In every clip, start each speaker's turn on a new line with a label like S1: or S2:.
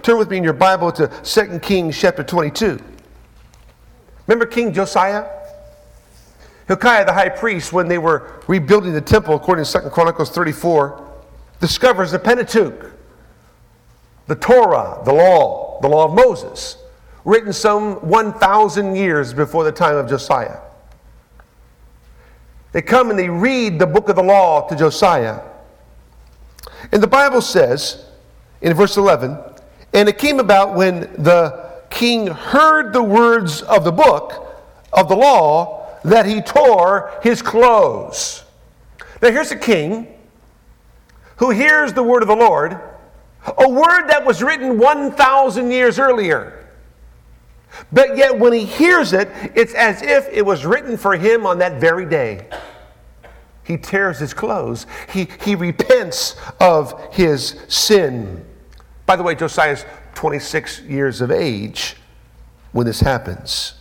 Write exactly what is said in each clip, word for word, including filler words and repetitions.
S1: Turn with me in your Bible to Second Kings chapter twenty-two. Remember King Josiah? Hilkiah the high priest, when they were rebuilding the temple, according to Second Chronicles thirty-four, discovers the Pentateuch, the Torah, the law, the law of Moses, written some one thousand years before the time of Josiah. They come and they read the book of the law to Josiah. And the Bible says, in verse eleven, and it came about when the king heard the words of the book of the law that he tore his clothes. Now here's a king who hears the word of the Lord, a word that was written one thousand years earlier. But yet when he hears it, it's as if it was written for him on that very day. He tears his clothes. He, he repents of his sin. By the way, Josiah's twenty-six years of age when this happens.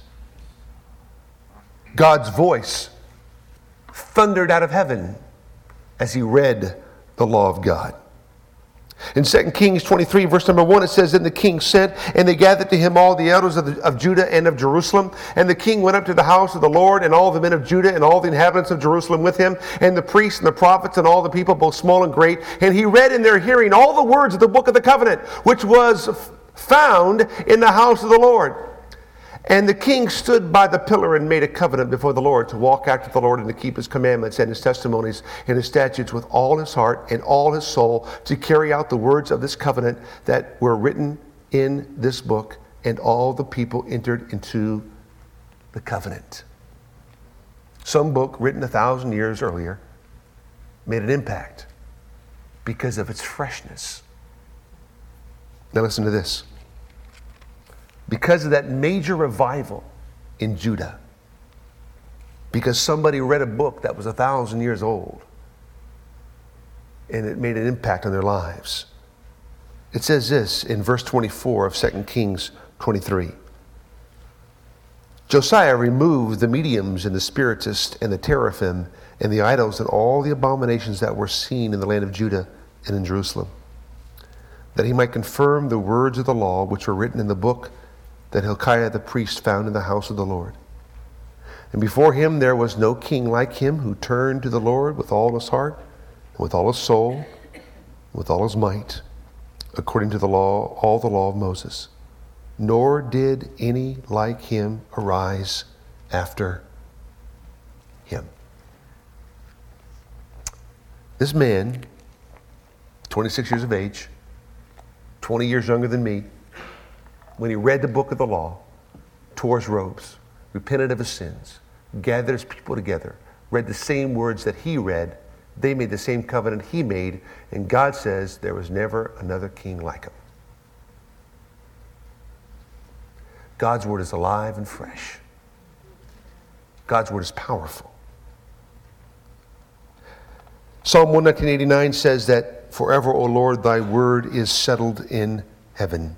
S1: God's voice thundered out of heaven as he read the law of God. In Second Kings twenty-three, verse number one, it says, Then the king sent, and they gathered to him all the elders of, the, of Judah and of Jerusalem. And the king went up to the house of the Lord, and all the men of Judah and all the inhabitants of Jerusalem with him, and the priests and the prophets and all the people, both small and great. And he read in their hearing all the words of the book of the covenant, which was f- found in the house of the Lord. And the king stood by the pillar and made a covenant before the Lord to walk after the Lord and to keep his commandments and his testimonies and his statutes with all his heart and all his soul, to carry out the words of this covenant that were written in this book. And all the people entered into the covenant. Some book written a thousand years earlier made an impact because of its freshness. Now listen to this. Because of that major revival in Judah, because somebody read a book that was a thousand years old and it made an impact on their lives. It says this in verse twenty-four of Second Kings twenty-three. Josiah removed the mediums and the spiritists and the teraphim and the idols and all the abominations that were seen in the land of Judah and in Jerusalem, that he might confirm the words of the law which were written in the book that Hilkiah the priest found in the house of the Lord. And before him there was no king like him, who turned to the Lord with all his heart, and with all his soul, and with all his might, according to the law, all the law of Moses. Nor did any like him arise after him. This man, twenty-six years of age, twenty years younger than me, when he read the book of the law, tore his robes, repented of his sins, gathered his people together, read the same words that he read, they made the same covenant he made, and God says there was never another king like him. God's word is alive and fresh. God's word is powerful. Psalm one nineteen eighty-nine says that, Forever, O Lord, thy word is settled in heaven.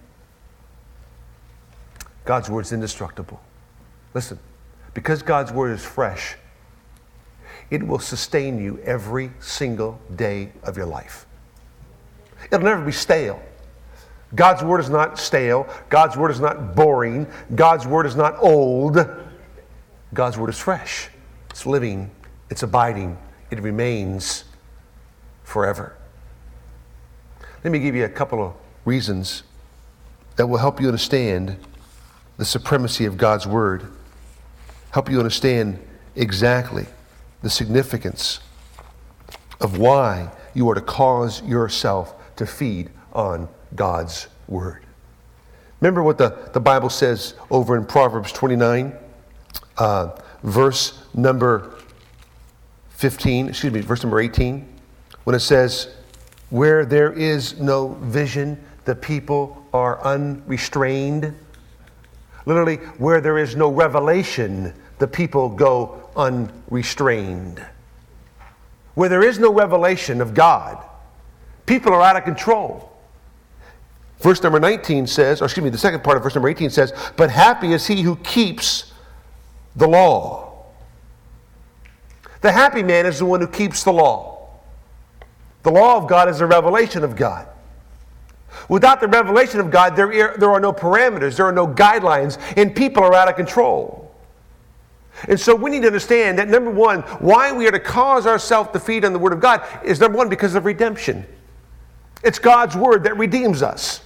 S1: God's word is indestructible. Listen, because God's word is fresh, it will sustain you every single day of your life. It'll never be stale. God's word is not stale. God's word is not boring. God's word is not old. God's word is fresh. It's living. It's abiding. It remains forever. Let me give you a couple of reasons that will help you understand the supremacy of God's word, help you understand exactly the significance of why you are to cause yourself to feed on God's word. Remember what the, the Bible says over in Proverbs twenty-nine, uh, verse number fifteen, excuse me, verse number eighteen, when it says, where there is no vision, the people are unrestrained. Literally, where there is no revelation, the people go unrestrained. Where there is no revelation of God, people are out of control. Verse number nineteen says, or excuse me, the second part of verse number eighteen says, but happy is he who keeps the law. The happy man is the one who keeps the law. The law of God is a revelation of God. Without the revelation of God, there are, there are no parameters, there are no guidelines, and people are out of control. And so we need to understand that, number one, why we are to cause ourselves to feed on the Word of God is, number one, because of redemption. It's God's Word that redeems us.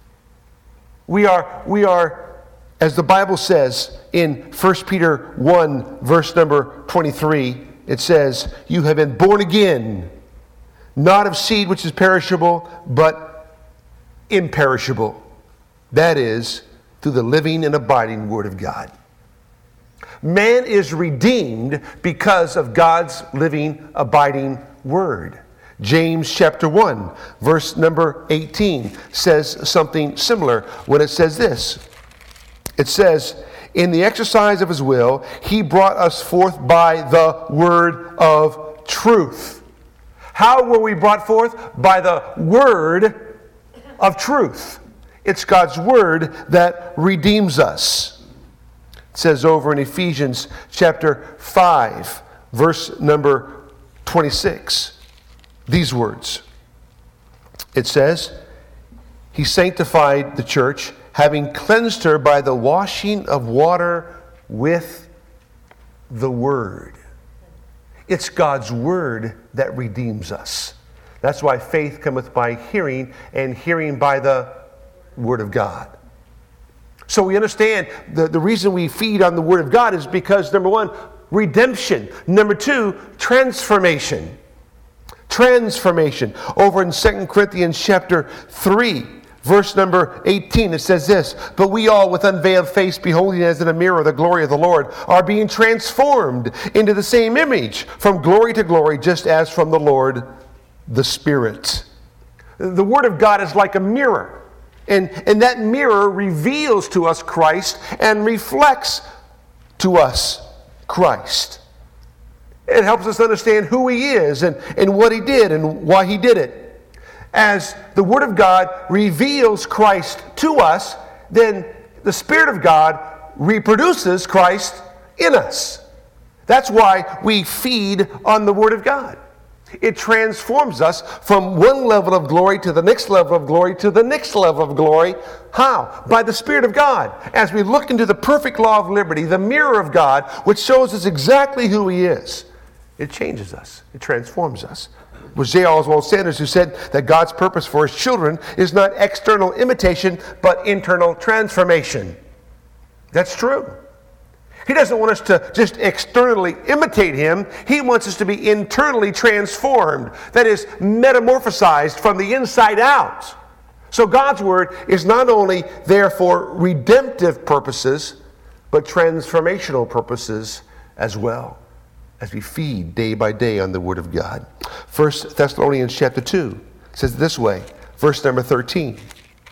S1: We are, we are, as the Bible says in First Peter one, verse number twenty-three, it says, you have been born again, not of seed which is perishable, but imperishable. That is, through the living and abiding Word of God. Man is redeemed because of God's living, abiding Word. James chapter one, verse number eighteen says something similar when it says this. It says, in the exercise of his will, he brought us forth by the word of truth. How were we brought forth? By the word of truth. It's God's word that redeems us. It says over in Ephesians chapter five, verse number twenty-six, these words. It says, he sanctified the church, having cleansed her by the washing of water with the word. It's God's word that redeems us. That's why faith cometh by hearing, and hearing by the word of God. So we understand the, the reason we feed on the word of God is because, number one, redemption. Number two, transformation. Transformation. Over in Second Corinthians chapter three, verse number eighteen, it says this, but we all with unveiled face, beholding as in a mirror the glory of the Lord, are being transformed into the same image from glory to glory, just as from the Lord the Spirit. The Word of God is like a mirror. And, and that mirror reveals to us Christ and reflects to us Christ. It helps us understand who He is and, and what He did and why He did it. As the Word of God reveals Christ to us, then the Spirit of God reproduces Christ in us. That's why we feed on the Word of God. It transforms us from one level of glory to the next level of glory to the next level of glory. How? By the Spirit of God. As we look into the perfect law of liberty, the mirror of God, which shows us exactly who He is, it changes us. It transforms us. It was J. Oswald Sanders who said that God's purpose for His children is not external imitation, but internal transformation. That's true. He doesn't want us to just externally imitate Him. He wants us to be internally transformed. That is, metamorphosized from the inside out. So God's Word is not only there for redemptive purposes, but transformational purposes as well, as we feed day by day on the Word of God. First Thessalonians chapter two says this way, verse number thirteen.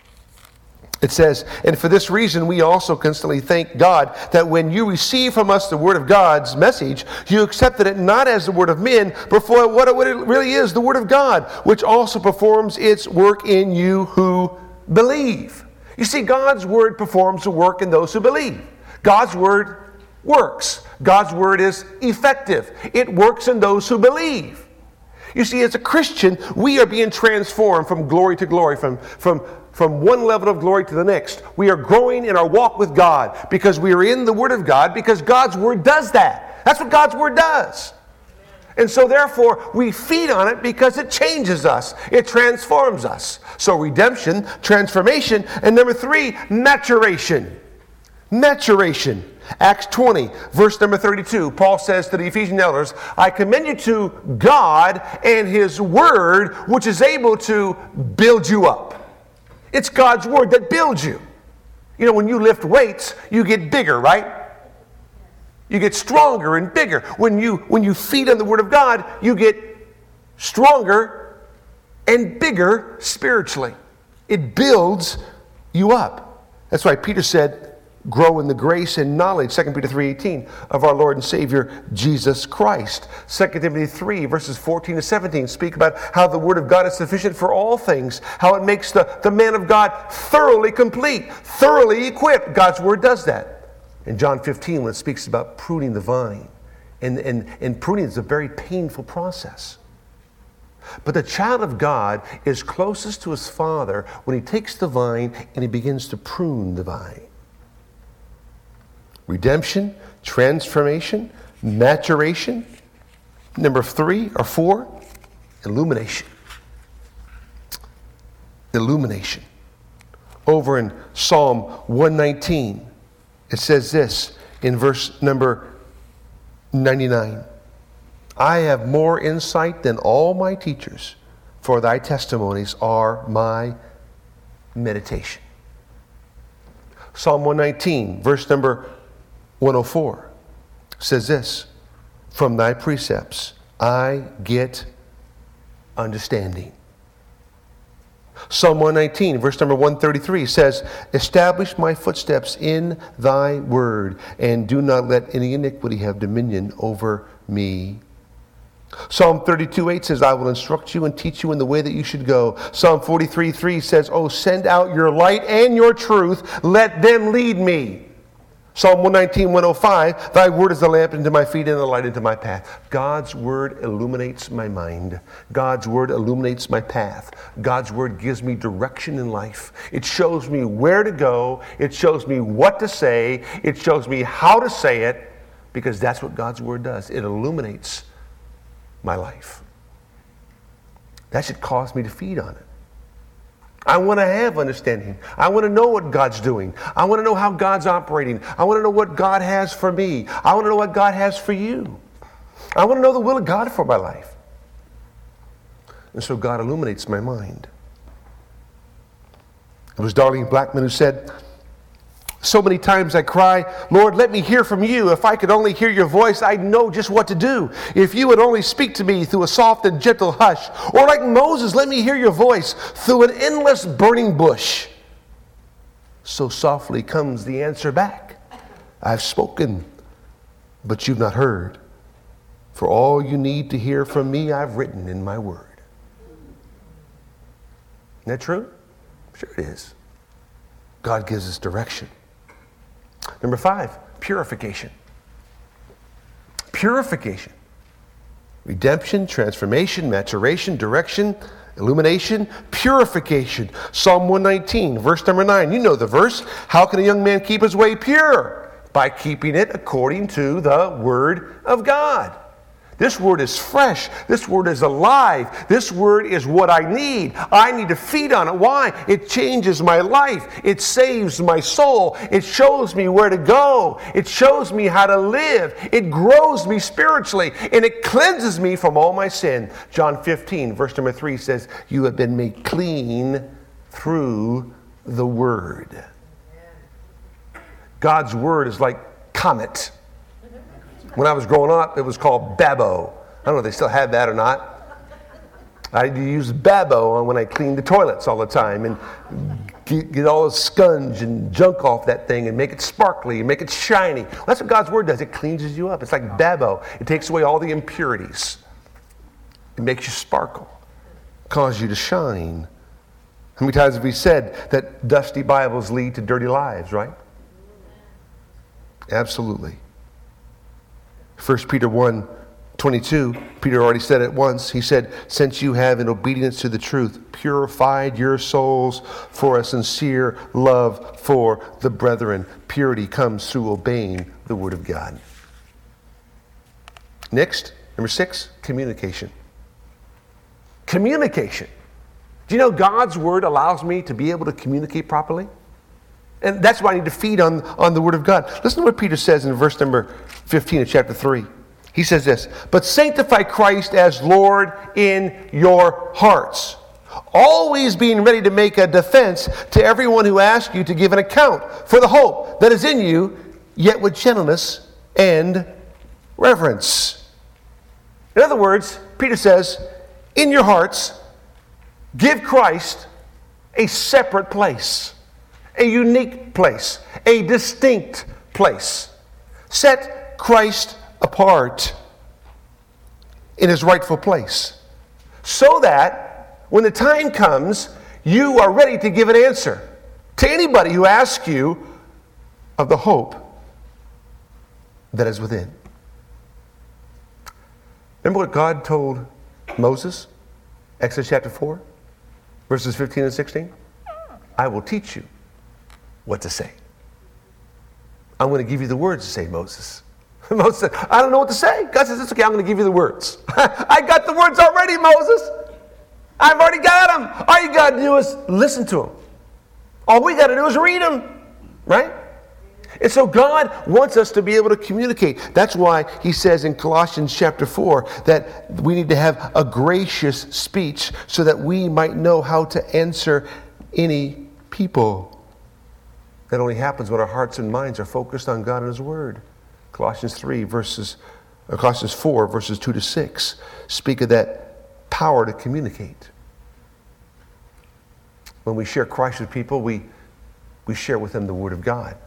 S1: It says, and for this reason we also constantly thank God that when you receive from us the word of God's message, you accepted it not as the word of men, but for what it really is, the word of God, which also performs its work in you who believe. You see, God's word performs the work in those who believe. God's word works. God's word is effective. It works in those who believe. You see, as a Christian, we are being transformed from glory to glory, from, from, from one level of glory to the next. We are growing in our walk with God because we are in the Word of God, because God's Word does that. That's what God's Word does. And so therefore, we feed on it because it changes us. It transforms us. So redemption, transformation, and number three, maturation. Maturation. Acts twenty, verse number thirty-two, Paul says to the Ephesian elders, I commend you to God and His Word, which is able to build you up. It's God's Word that builds you. You know, when you lift weights, you get bigger, right? You get stronger and bigger. When you, when you feed on the Word of God, you get stronger and bigger spiritually. It builds you up. That's why Peter said, grow in the grace and knowledge, Second Peter three eighteen, of our Lord and Savior, Jesus Christ. Second Timothy three, verses fourteen to seventeen, speak about how the Word of God is sufficient for all things, how it makes the, the man of God thoroughly complete, thoroughly equipped. God's Word does that. In John fifteen, when it speaks about pruning the vine, and, and, and pruning is a very painful process. But the child of God is closest to his father when he takes the vine and he begins to prune the vine. Redemption, transformation, maturation. Number three or four, illumination. Illumination. Over in Psalm one nineteen, it says this in verse number ninety-nine. I have more insight than all my teachers, for thy testimonies are my meditation. Psalm one nineteen, verse number one oh four, says this, from thy precepts I get understanding. Psalm one nineteen, verse number one thirty-three says, establish my footsteps in thy word, and do not let any iniquity have dominion over me. Psalm thirty-two eight says, I will instruct you and teach you in the way that you should go. Psalm forty-three three says, oh, send out your light and your truth, let them lead me. Psalm one nineteen one oh five, thy word is a lamp unto my feet and a light unto my path. God's word illuminates my mind. God's word illuminates my path. God's word gives me direction in life. It shows me where to go. It shows me what to say. It shows me how to say it, because that's what God's word does. It illuminates my life. That should cause me to feed on it. I want to have understanding. I want to know what God's doing. I want to know how God's operating. I want to know what God has for me. I want to know what God has for you. I want to know the will of God for my life. And so God illuminates my mind. It was Darlene Blackman who said, so many times I cry, Lord, let me hear from you. If I could only hear your voice, I'd know just what to do. If you would only speak to me through a soft and gentle hush. Or like Moses, let me hear your voice through an endless burning bush. So softly comes the answer back. I've spoken, but you've not heard. For all you need to hear from me, I've written in my word. Isn't that true? Sure it is. God gives us direction. Number five, purification. Purification. Redemption, transformation, maturation, direction, illumination, purification. Psalm one nineteen, verse number nine. You know the verse. How can a young man keep his way pure? By keeping it according to the word of God. This word is fresh. This word is alive. This word is what I need. I need to feed on it. Why? It changes my life. It saves my soul. It shows me where to go. It shows me how to live. It grows me spiritually. And it cleanses me from all my sin. John fifteen, verse number three says, you have been made clean through the word. God's word is like comet. When I was growing up, it was called Babo. I don't know if they still have that or not. I used Babo when I cleaned the toilets all the time and get, get all the scunge and junk off that thing and make it sparkly and make it shiny. Well, that's what God's word does. It cleanses you up. It's like Babo. It takes away all the impurities. It makes you sparkle, causes you to shine. How many times have we said that dusty Bibles lead to dirty lives, right? Absolutely. First Peter one twenty-two, Peter already said it once. He said, since you have in obedience to the truth purified your souls for a sincere love for the brethren. Purity comes through obeying the word of God. Next, number six, communication. Communication. Do you know God's word allows me to be able to communicate properly? And that's why I need to feed on, on the word of God. Listen to what Peter says in verse number fifteen of chapter three. He says this, but sanctify Christ as Lord in your hearts, always being ready to make a defense to everyone who asks you to give an account for the hope that is in you, yet with gentleness and reverence. In other words, Peter says, in your hearts, give Christ a separate place. A unique place, a distinct place. Set Christ apart in his rightful place so that when the time comes, you are ready to give an answer to anybody who asks you of the hope that is within. Remember what God told Moses? Exodus chapter four, verses fifteen and sixteen. I will teach you what to say. I'm going to give you the words to say, Moses. Moses said, I don't know what to say. God says, it's okay, I'm going to give you the words. I got the words already, Moses. I've already got them. All you got to do is listen to them. All we got to do is read them, right? And so God wants us to be able to communicate. That's why he says in Colossians chapter four that we need to have a gracious speech so that we might know how to answer any people. That only happens when our hearts and minds are focused on God and his word. Colossians three verses, or Colossians four verses two to six speak of that power to communicate. When we share Christ with people, we, we share with them the word of God.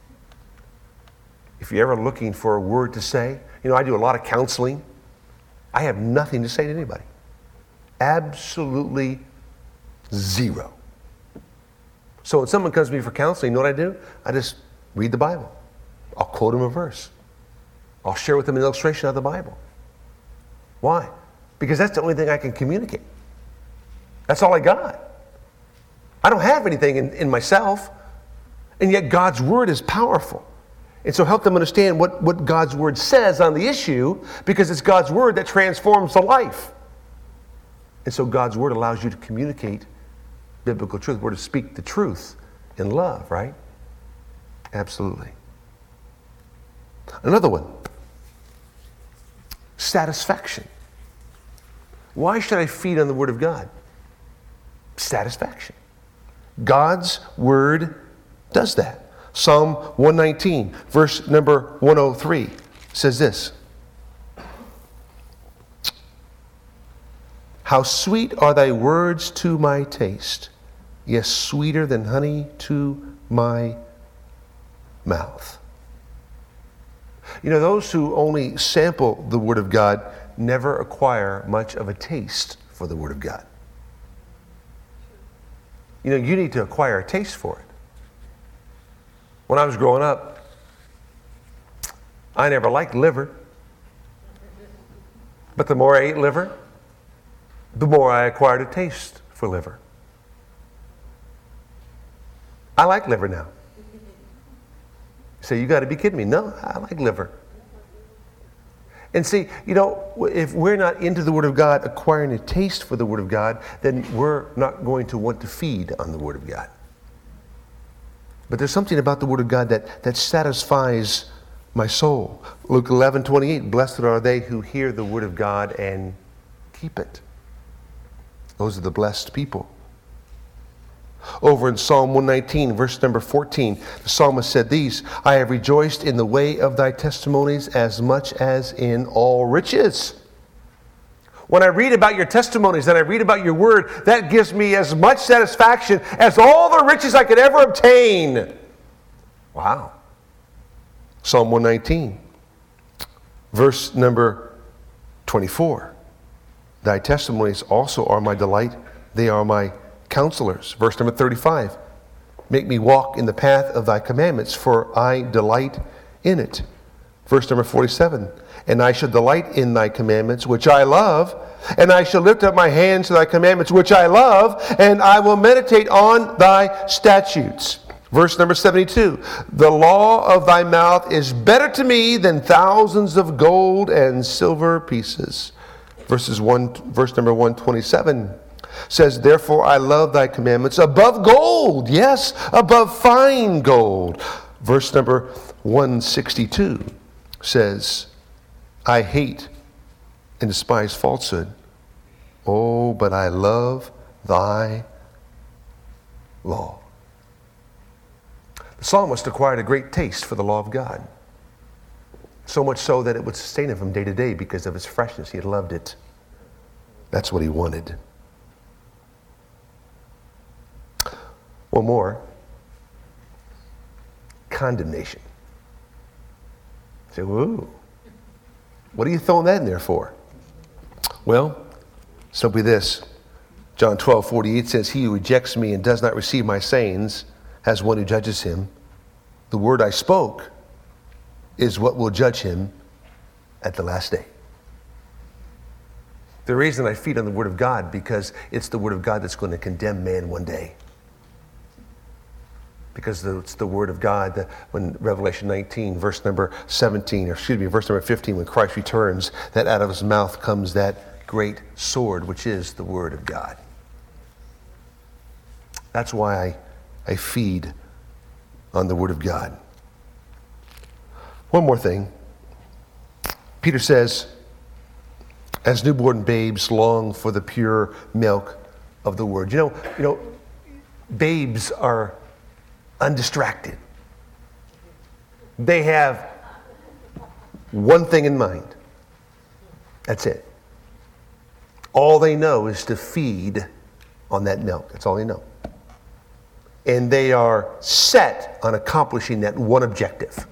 S1: If you're ever looking for a word to say, you know, I do a lot of counseling. I have nothing to say to anybody. Absolutely zero. So when someone comes to me for counseling, you know what I do? I just read the Bible. I'll quote them a verse. I'll share with them an illustration of the Bible. Why? Because that's the only thing I can communicate. That's all I got. I don't have anything in, in myself, and yet God's word is powerful. And so help them understand what, what God's word says on the issue, because it's God's word that transforms the life. And so God's word allows you to communicate biblical truth. We're to speak the truth in love, right? Absolutely. Another one. Satisfaction. Why should I feed on the word of God? Satisfaction. God's word does that. Psalm one nineteen, verse number one oh three says this. How sweet are thy words to my taste, yes, sweeter than honey to my mouth. You know, those who only sample the word of God never acquire much of a taste for the word of God. You know, you need to acquire a taste for it. When I was growing up, I never liked liver. But the more I ate liver, the more I acquired a taste for liver. I like liver now. So you got to be kidding me. No, I like liver. And see, you know, if we're not into the Word of God, acquiring a taste for the Word of God, then we're not going to want to feed on the Word of God. But there's something about the Word of God that, that satisfies my soul. Luke eleven twenty-eight, blessed are they who hear the Word of God and keep it. Those are the blessed people. Over in Psalm one nineteen, verse number fourteen, the psalmist said these, I have rejoiced in the way of thy testimonies as much as in all riches. When I read about your testimonies and I read about your word, that gives me as much satisfaction as all the riches I could ever obtain. Wow. Psalm one nineteen, verse number twenty-four. Thy testimonies also are my delight. They are my counselors. Verse number thirty-five. Make me walk in the path of thy commandments, for I delight in it. Verse number forty-seven. And I shall delight in thy commandments, which I love, and I shall lift up my hands to thy commandments, which I love, and I will meditate on thy statutes. Verse number seventy-two. The law of thy mouth is better to me than thousands of gold and silver pieces. Verses one, verse number one twenty-seven says, therefore I love thy commandments above gold, yes, above fine gold. Verse number one sixty-two says, I hate and despise falsehood. Oh, but I love thy law. The psalmist acquired a great taste for the law of God. So much so that it would sustain him from day to day because of its freshness. He loved it. That's what he wanted. One more. Condemnation. Say, whoa. What are you throwing that in there for? Well, simply this. John twelve forty-eight says, he who rejects me and does not receive my sayings has one who judges him. The word I spoke is what will judge him at the last day. The reason I feed on the Word of God, because it's the Word of God that's going to condemn man one day. Because it's the Word of God that when Revelation nineteen, verse number seventeen, or excuse me, verse number fifteen, when Christ returns, that out of his mouth comes that great sword, which is the Word of God. That's why I, I feed on the Word of God. One more thing. Peter says, as newborn babes long for the pure milk of the Word. You know, you know, babes are undistracted. They have one thing in mind. That's it. All they know is to feed on that milk. That's all they know. And they are set on accomplishing that one objective.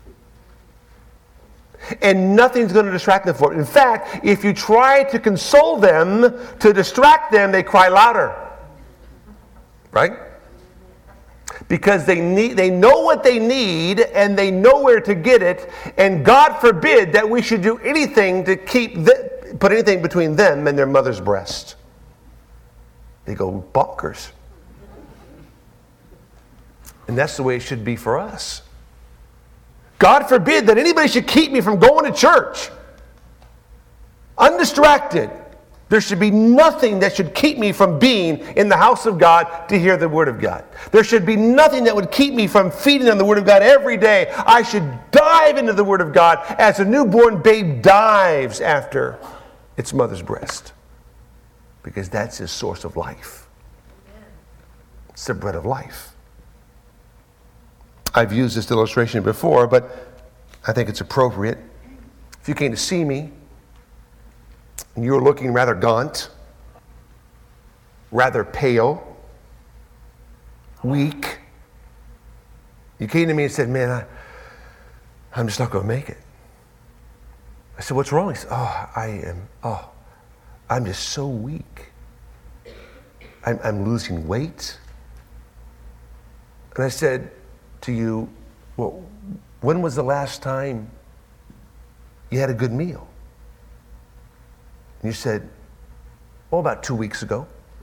S1: And nothing's going to distract them from it. In fact, if you try to console them, to distract them, they cry louder. Right? Because they need, they know what they need and they know where to get it. And God forbid that we should do anything to keep the, put anything between them and their mother's breast. They go bonkers. And that's the way it should be for us. God forbid that anybody should keep me from going to church. Undistracted. There should be nothing that should keep me from being in the house of God to hear the Word of God. There should be nothing that would keep me from feeding on the Word of God every day. I should dive into the Word of God as a newborn babe dives after its mother's breast. Because that's his source of life. It's the bread of life. I've used this illustration before, but I think it's appropriate. If you came to see me, and you were looking rather gaunt, rather pale, weak. You came to me and said, man, I, I'm just not going to make it. I said, what's wrong? He said, oh, I am, oh, I'm just so weak. I'm, I'm losing weight. And I said to you, well, when was the last time you had a good meal? And you said, oh, about two weeks ago.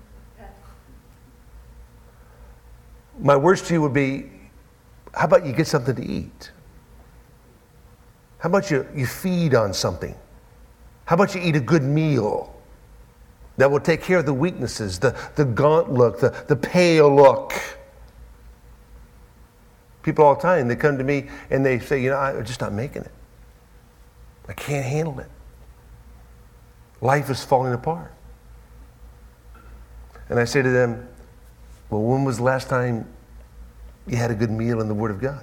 S1: My words to you would be, how about you get something to eat? How about you, you feed on something? How about you eat a good meal that will take care of the weaknesses, the, the gaunt look, the, the pale look? People all the time, they come to me and they say, you know, I'm just not making it. I can't handle it. Life is falling apart. And I say to them, well, when was the last time you had a good meal in the Word of God?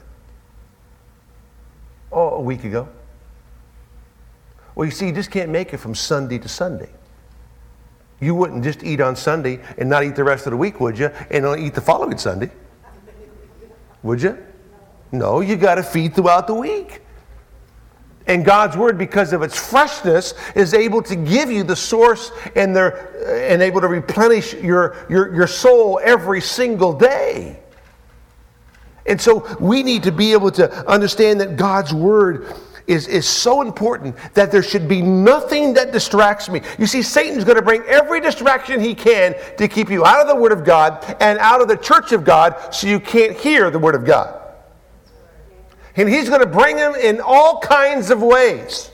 S1: Oh, a week ago. Well, you see, you just can't make it from Sunday to Sunday. You wouldn't just eat on Sunday and not eat the rest of the week, would you? And only eat the following Sunday. Would you? No, you got to feed throughout the week. And God's Word, because of its freshness, is able to give you the source and, the, and able to replenish your, your, your soul every single day. And so we need to be able to understand that God's Word is, is so important that there should be nothing that distracts me. You see, Satan's going to bring every distraction he can to keep you out of the Word of God and out of the church of God so you can't hear the Word of God. And he's going to bring them in all kinds of ways.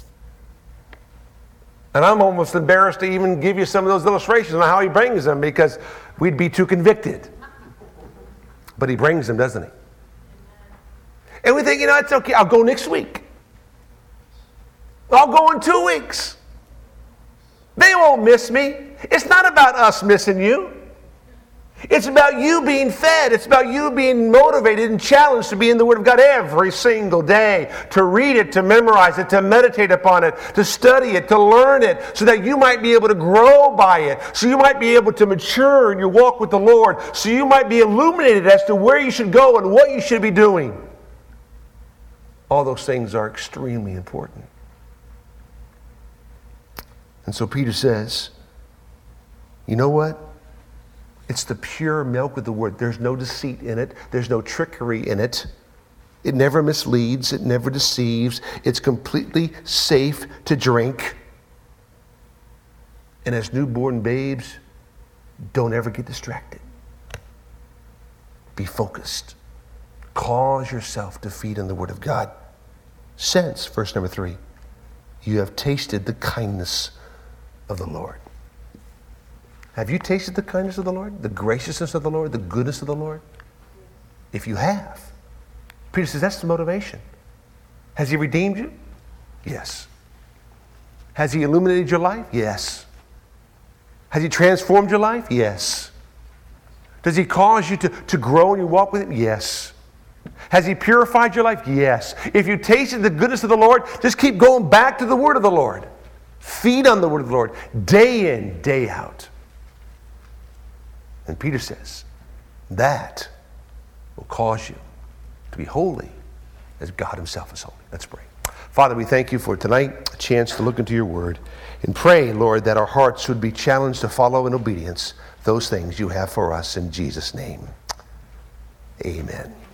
S1: And I'm almost embarrassed to even give you some of those illustrations on how he brings them because we'd be too convicted. But he brings them, doesn't he? And we think, you know, it's okay. I'll go next week. I'll go in two weeks. They won't miss me. It's not about us missing you. It's about you being fed. It's about you being motivated and challenged to be in the Word of God every single day, to read it, to memorize it, to meditate upon it, to study it, to learn it, so that you might be able to grow by it, so you might be able to mature in your walk with the Lord, so you might be illuminated as to where you should go and what you should be doing. All those things are extremely important. And so Peter says, you know what? It's the pure milk of the Word. There's no deceit in it. There's no trickery in it. It never misleads. It never deceives. It's completely safe to drink. And as newborn babes, don't ever get distracted. Be focused. Cause yourself to feed on the Word of God. Since, verse number three, you have tasted the kindness of the Lord. Have you tasted the kindness of the Lord? The graciousness of the Lord? The goodness of the Lord? If you have, Peter says that's the motivation. Has He redeemed you? Yes. Has He illuminated your life? Yes. Has He transformed your life? Yes. Does He cause you to, to grow in your walk with Him? Yes. Has He purified your life? Yes. If you tasted the goodness of the Lord, just keep going back to the Word of the Lord. Feed on the Word of the Lord day in, day out. And Peter says, that will cause you to be holy as God Himself is holy. Let's pray. Father, we thank You for tonight, a chance to look into Your Word and pray, Lord, that our hearts would be challenged to follow in obedience those things You have for us in Jesus' name. Amen.